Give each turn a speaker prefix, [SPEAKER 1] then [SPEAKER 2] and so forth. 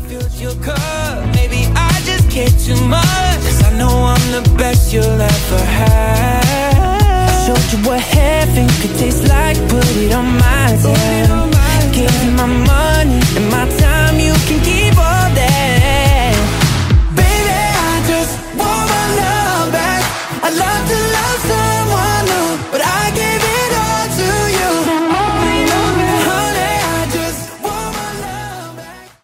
[SPEAKER 1] filled your cup. Maybe I just care too much, 'cause I know I'm the best you'll ever have. I showed you what heaven could taste